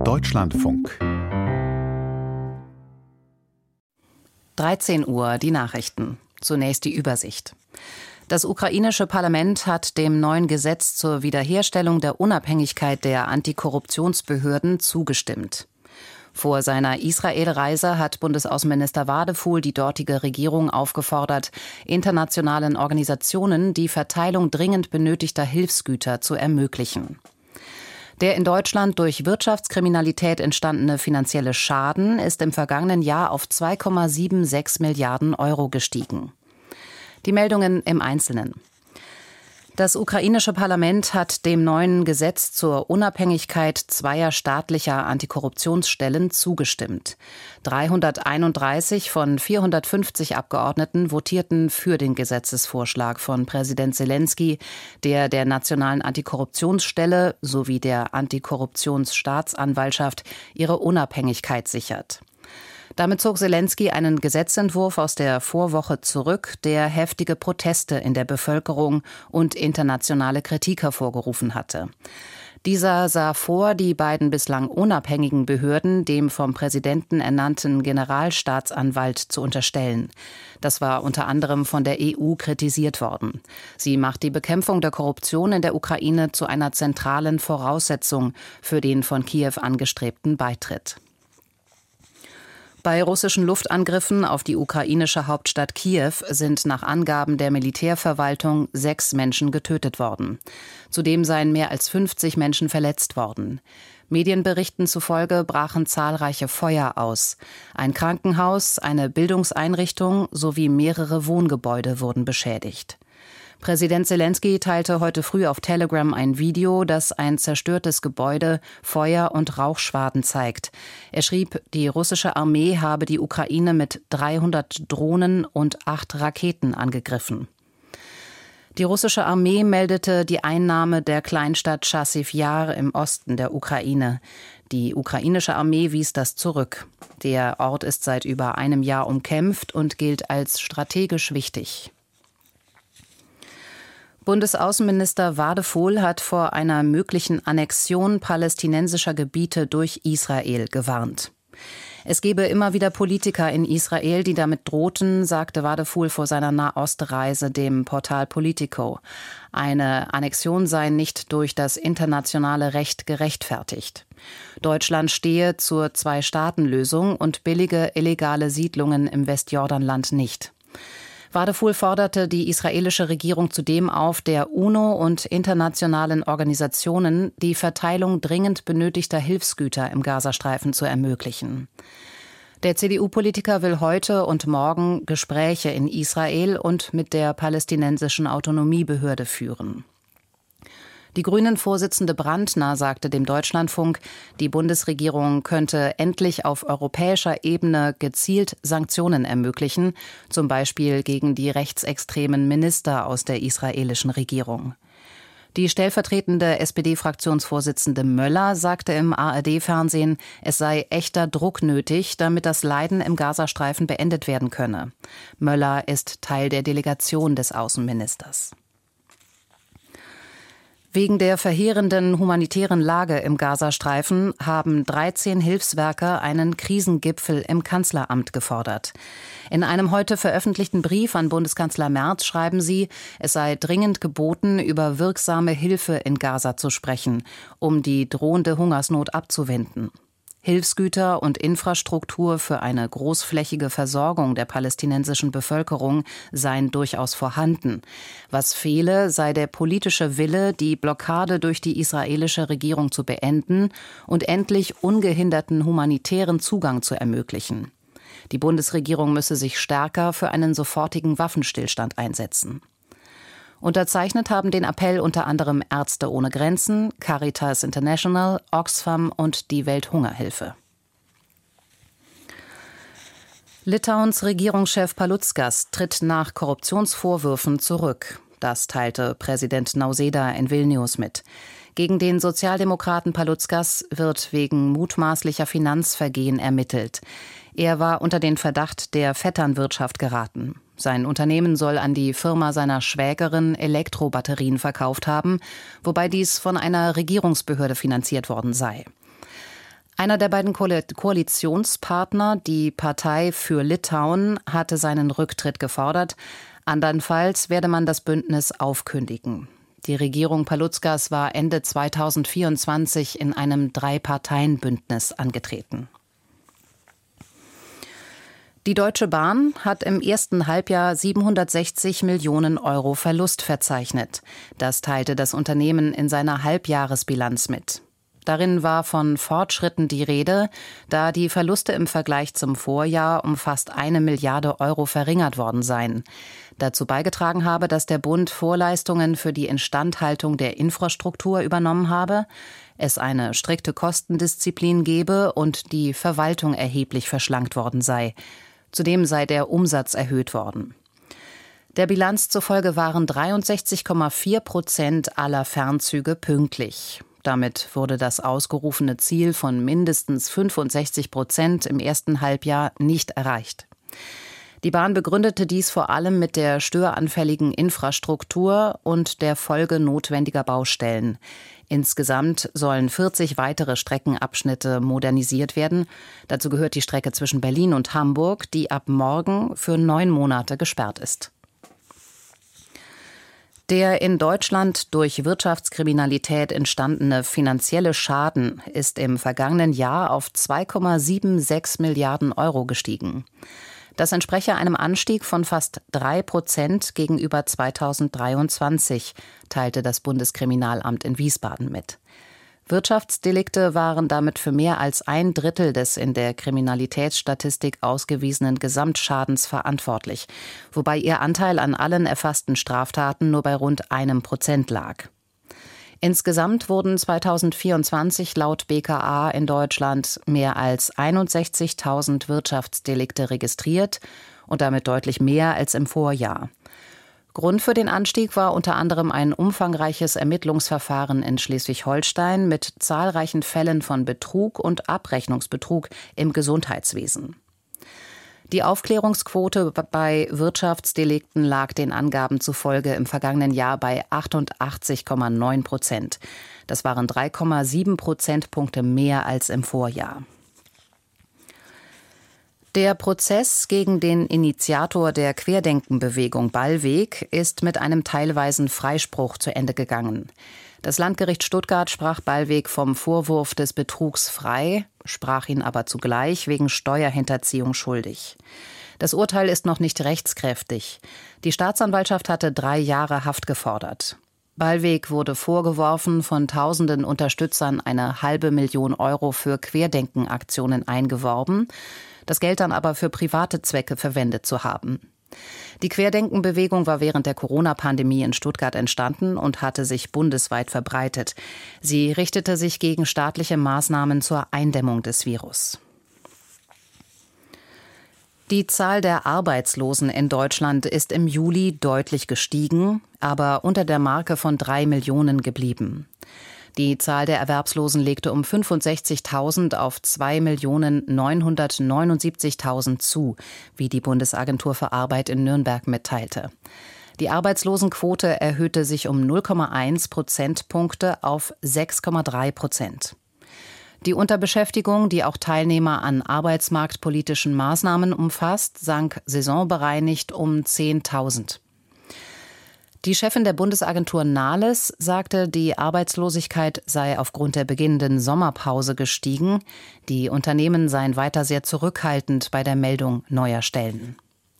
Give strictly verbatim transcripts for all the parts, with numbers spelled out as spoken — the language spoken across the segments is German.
Deutschlandfunk. dreizehn Uhr, die Nachrichten. Zunächst die Übersicht. Das ukrainische Parlament hat dem neuen Gesetz zur Wiederherstellung der Unabhängigkeit der Antikorruptionsbehörden zugestimmt. Vor seiner Israel-Reise hat Bundesaußenminister Wadefuhl die dortige Regierung aufgefordert, internationalen Organisationen die Verteilung dringend benötigter Hilfsgüter zu ermöglichen. Der in Deutschland durch Wirtschaftskriminalität entstandene finanzielle Schaden ist im vergangenen Jahr auf zwei Komma sechsundsiebzig Milliarden Euro gestiegen. Die Meldungen im Einzelnen. Das ukrainische Parlament hat dem neuen Gesetz zur Unabhängigkeit zweier staatlicher Antikorruptionsstellen zugestimmt. dreihunderteinunddreißig von vierhundertfünfzig Abgeordneten votierten für den Gesetzesvorschlag von Präsident Selenskyj, der der Nationalen Antikorruptionsstelle sowie der Antikorruptionsstaatsanwaltschaft ihre Unabhängigkeit sichert. Damit zog Selenskyj einen Gesetzentwurf aus der Vorwoche zurück, der heftige Proteste in der Bevölkerung und internationale Kritik hervorgerufen hatte. Dieser sah vor, die beiden bislang unabhängigen Behörden dem vom Präsidenten ernannten Generalstaatsanwalt zu unterstellen. Das war unter anderem von der E U kritisiert worden. Sie macht die Bekämpfung der Korruption in der Ukraine zu einer zentralen Voraussetzung für den von Kiew angestrebten Beitritt. Bei russischen Luftangriffen auf die ukrainische Hauptstadt Kiew sind nach Angaben der Militärverwaltung sechs Menschen getötet worden. Zudem seien mehr als fünfzig Menschen verletzt worden. Medienberichten zufolge brachen zahlreiche Feuer aus. Ein Krankenhaus, eine Bildungseinrichtung sowie mehrere Wohngebäude wurden beschädigt. Präsident Selenskyj teilte heute früh auf Telegram ein Video, das ein zerstörtes Gebäude, Feuer und Rauchschwaden zeigt. Er schrieb, die russische Armee habe die Ukraine mit dreihundert Drohnen und acht Raketen angegriffen. Die russische Armee meldete die Einnahme der Kleinstadt Chassiv Yar im Osten der Ukraine. Die ukrainische Armee wies das zurück. Der Ort ist seit über einem Jahr umkämpft und gilt als strategisch wichtig. Bundesaußenminister Wadefuhl hat vor einer möglichen Annexion palästinensischer Gebiete durch Israel gewarnt. Es gebe immer wieder Politiker in Israel, die damit drohten, sagte Wadefuhl vor seiner Nahostreise dem Portal Politico. Eine Annexion sei nicht durch das internationale Recht gerechtfertigt. Deutschland stehe zur Zwei-Staaten-Lösung und billige illegale Siedlungen im Westjordanland nicht. Wadefuhl forderte die israelische Regierung zudem auf, der UNO und internationalen Organisationen die Verteilung dringend benötigter Hilfsgüter im Gazastreifen zu ermöglichen. Der C D U-Politiker will heute und morgen Gespräche in Israel und mit der palästinensischen Autonomiebehörde führen. Die Grünen-Vorsitzende Brandner sagte dem Deutschlandfunk, die Bundesregierung könnte endlich auf europäischer Ebene gezielt Sanktionen ermöglichen, zum Beispiel gegen die rechtsextremen Minister aus der israelischen Regierung. Die stellvertretende S P D-Fraktionsvorsitzende Möller sagte im A R D-Fernsehen, es sei echter Druck nötig, damit das Leiden im Gazastreifen beendet werden könne. Möller ist Teil der Delegation des Außenministers. Wegen der verheerenden humanitären Lage im Gazastreifen haben dreizehn Hilfswerker einen Krisengipfel im Kanzleramt gefordert. In einem heute veröffentlichten Brief an Bundeskanzler Merz schreiben sie, es sei dringend geboten, über wirksame Hilfe in Gaza zu sprechen, um die drohende Hungersnot abzuwenden. Hilfsgüter und Infrastruktur für eine großflächige Versorgung der palästinensischen Bevölkerung seien durchaus vorhanden. Was fehle, sei der politische Wille, die Blockade durch die israelische Regierung zu beenden und endlich ungehinderten humanitären Zugang zu ermöglichen. Die Bundesregierung müsse sich stärker für einen sofortigen Waffenstillstand einsetzen. Unterzeichnet haben den Appell unter anderem Ärzte ohne Grenzen, Caritas International, Oxfam und die Welthungerhilfe. Litauens Regierungschef Paluckas tritt nach Korruptionsvorwürfen zurück. Das teilte Präsident Nausėda in Vilnius mit. Gegen den Sozialdemokraten Paluckas wird wegen mutmaßlicher Finanzvergehen ermittelt. Er war unter den Verdacht der Vetternwirtschaft geraten. Sein Unternehmen soll an die Firma seiner Schwägerin Elektrobatterien verkauft haben, wobei dies von einer Regierungsbehörde finanziert worden sei. Einer der beiden Ko- Koalitionspartner, die Partei für Litauen, hatte seinen Rücktritt gefordert. Andernfalls werde man das Bündnis aufkündigen. Die Regierung Paluckas war Ende zweitausendvierundzwanzig in einem Drei-Parteien-Bündnis angetreten. Die Deutsche Bahn hat im ersten Halbjahr siebenhundertsechzig Millionen Euro Verlust verzeichnet. Das teilte das Unternehmen in seiner Halbjahresbilanz mit. Darin war von Fortschritten die Rede, da die Verluste im Vergleich zum Vorjahr um fast eine Milliarde Euro verringert worden seien. Dazu beigetragen habe, dass der Bund Vorleistungen für die Instandhaltung der Infrastruktur übernommen habe, es eine strikte Kostendisziplin gebe und die Verwaltung erheblich verschlankt worden sei. Zudem sei der Umsatz erhöht worden. Der Bilanz zufolge waren dreiundsechzig Komma vier Prozent aller Fernzüge pünktlich. Damit wurde das ausgerufene Ziel von mindestens fünfundsechzig Prozent im ersten Halbjahr nicht erreicht. Die Bahn begründete dies vor allem mit der störanfälligen Infrastruktur und der Folge notwendiger Baustellen. Insgesamt sollen vierzig weitere Streckenabschnitte modernisiert werden. Dazu gehört die Strecke zwischen Berlin und Hamburg, die ab morgen für neun Monate gesperrt ist. Der in Deutschland durch Wirtschaftskriminalität entstandene finanzielle Schaden ist im vergangenen Jahr auf zwei Komma sechsundsiebzig Milliarden Euro gestiegen. Das entspreche einem Anstieg von fast drei Prozent gegenüber zweitausenddreiundzwanzig, teilte das Bundeskriminalamt in Wiesbaden mit. Wirtschaftsdelikte waren damit für mehr als ein Drittel des in der Kriminalitätsstatistik ausgewiesenen Gesamtschadens verantwortlich, wobei ihr Anteil an allen erfassten Straftaten nur bei rund einem Prozent lag. Insgesamt wurden zweitausendvierundzwanzig laut B K A in Deutschland mehr als einundsechzigtausend Wirtschaftsdelikte registriert und damit deutlich mehr als im Vorjahr. Grund für den Anstieg war unter anderem ein umfangreiches Ermittlungsverfahren in Schleswig-Holstein mit zahlreichen Fällen von Betrug und Abrechnungsbetrug im Gesundheitswesen. Die Aufklärungsquote bei Wirtschaftsdelikten lag den Angaben zufolge im vergangenen Jahr bei achtundachtzig Komma neun Prozent. Das waren drei Komma sieben Prozentpunkte mehr als im Vorjahr. Der Prozess gegen den Initiator der Querdenkenbewegung Ballweg ist mit einem teilweisen Freispruch zu Ende gegangen. Das Landgericht Stuttgart sprach Ballweg vom Vorwurf des Betrugs frei, sprach ihn aber zugleich wegen Steuerhinterziehung schuldig. Das Urteil ist noch nicht rechtskräftig. Die Staatsanwaltschaft hatte drei Jahre Haft gefordert. Ballweg wurde vorgeworfen, von tausenden Unterstützern eine halbe Million Euro für Querdenkenaktionen eingeworben, das Geld dann aber für private Zwecke verwendet zu haben. Die Querdenkenbewegung war während der Corona-Pandemie in Stuttgart entstanden und hatte sich bundesweit verbreitet. Sie richtete sich gegen staatliche Maßnahmen zur Eindämmung des Virus. Die Zahl der Arbeitslosen in Deutschland ist im Juli deutlich gestiegen, aber unter der Marke von drei Millionen geblieben. Die Zahl der Erwerbslosen legte um fünfundsechzigtausend auf zwei Millionen neunhundertneunundsiebzigtausend zu, wie die Bundesagentur für Arbeit in Nürnberg mitteilte. Die Arbeitslosenquote erhöhte sich um null Komma eins Prozentpunkte auf sechs Komma drei Prozent. Die Unterbeschäftigung, die auch Teilnehmer an arbeitsmarktpolitischen Maßnahmen umfasst, sank saisonbereinigt um zehntausend. Die Chefin der Bundesagentur Nahles sagte, die Arbeitslosigkeit sei aufgrund der beginnenden Sommerpause gestiegen. Die Unternehmen seien weiter sehr zurückhaltend bei der Meldung neuer Stellen.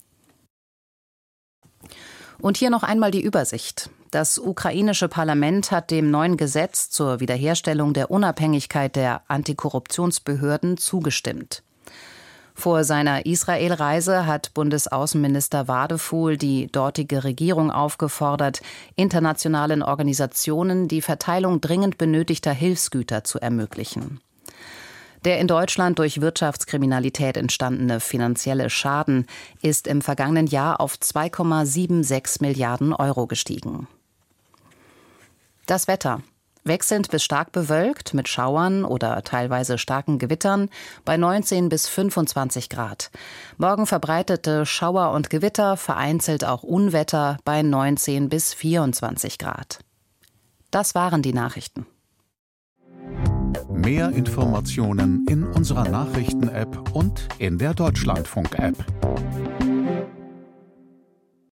Und hier noch einmal die Übersicht. Das ukrainische Parlament hat dem neuen Gesetz zur Wiederherstellung der Unabhängigkeit der Antikorruptionsbehörden zugestimmt. Vor seiner Israel-Reise hat Bundesaußenminister Wadefuhl die dortige Regierung aufgefordert, internationalen Organisationen die Verteilung dringend benötigter Hilfsgüter zu ermöglichen. Der in Deutschland durch Wirtschaftskriminalität entstandene finanzielle Schaden ist im vergangenen Jahr auf zwei Komma sechsundsiebzig Milliarden Euro gestiegen. Das Wetter. Wechselnd bis stark bewölkt mit Schauern oder teilweise starken Gewittern bei neunzehn bis fünfundzwanzig Grad. Morgen verbreitete Schauer und Gewitter, vereinzelt auch Unwetter bei neunzehn bis vierundzwanzig Grad. Das waren die Nachrichten. Mehr Informationen in unserer Nachrichten-App und in der Deutschlandfunk-App.